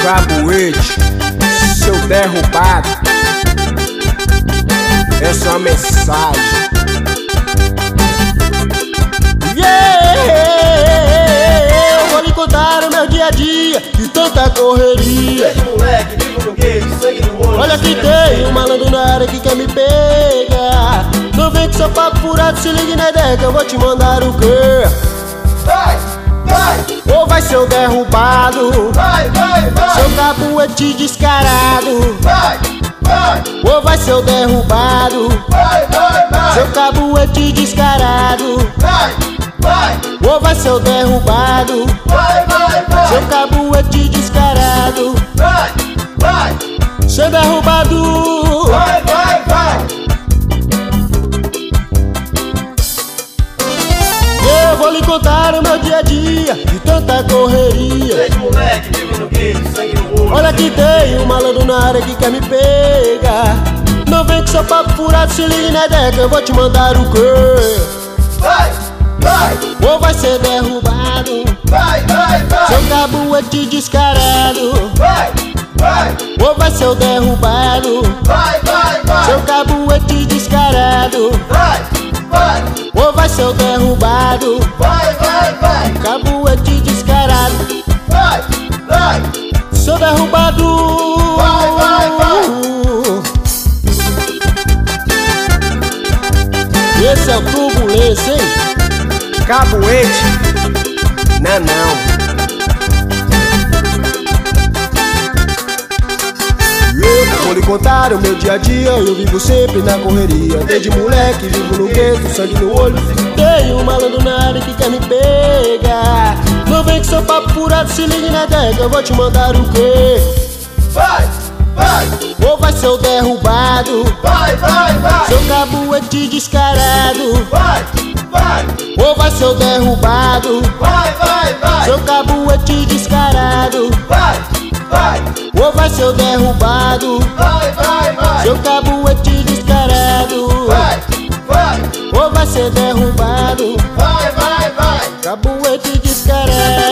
Caboete, seu derrubado. Essa é uma mensagem. Eu vou lhe contar o meu dia a dia de tanta correria. Desde moleque, vivo no gueto, sangue no olho. Olha que tem um malandro na área que quer me pegar. Não vem com seu papo furado, se ligue na ideia que eu vou te mandar o quê? Vai, vai, Ou vai ser o derrubado, vai, vai, vai. seu caboete descarado. Vai, vai, Ou vai ser o derrubado, vai, vai, vai. seu caboete descarado. Vai, vai, Ou vai ser o derrubado, vai, vai, vai. seu caboete descarado. Vai, vai, Ser derrubado. vai, vai, vai. Eu vou lhe contar o meu dia a dia de tanta correria. Desde moleque, vivo no gueto, sangue no olho. Olha que tem um malandro na área que quer me pegar. Não vem com seu papo furado, se ligue na ideia que eu vou te mandar o quê? Vai, vai, Ou vai ser derrubado, vai, vai, vai. seu caboete descarado. Vai, vai, Ou vai ser o derrubado, vai, vai, seu vai. caboete descarado. Vai, vai, Ou vai ser o derrubado, vai, vai, vai. caboete descarado. Vai, vai, Seu derrubado. vai, vai, vai. Esse é o Turbulência, hein? Caboete, não. Eu vou lhe contar o meu dia a dia, eu vivo sempre na correria. Desde moleque, vivo no gueto, sangue no olho. Tem um malandro na área que quer me pegar. Não vem com seu papo furado, se ligue na ideia que eu vou te mandar o quê? Vai, vai, Ou vai ser o derrubado, vai, vai, vai. seu caboete descarado. Vai, vai, Ou vai ser o derrubado, vai, vai, vai. seu caboete descarado. Vai, vai, Ou vai ser o derrubado, vai, vai, vai. seu caboete descarado. Vai, vai, Ou vai ser derrubado, vai, vai, vai. caboete descarado.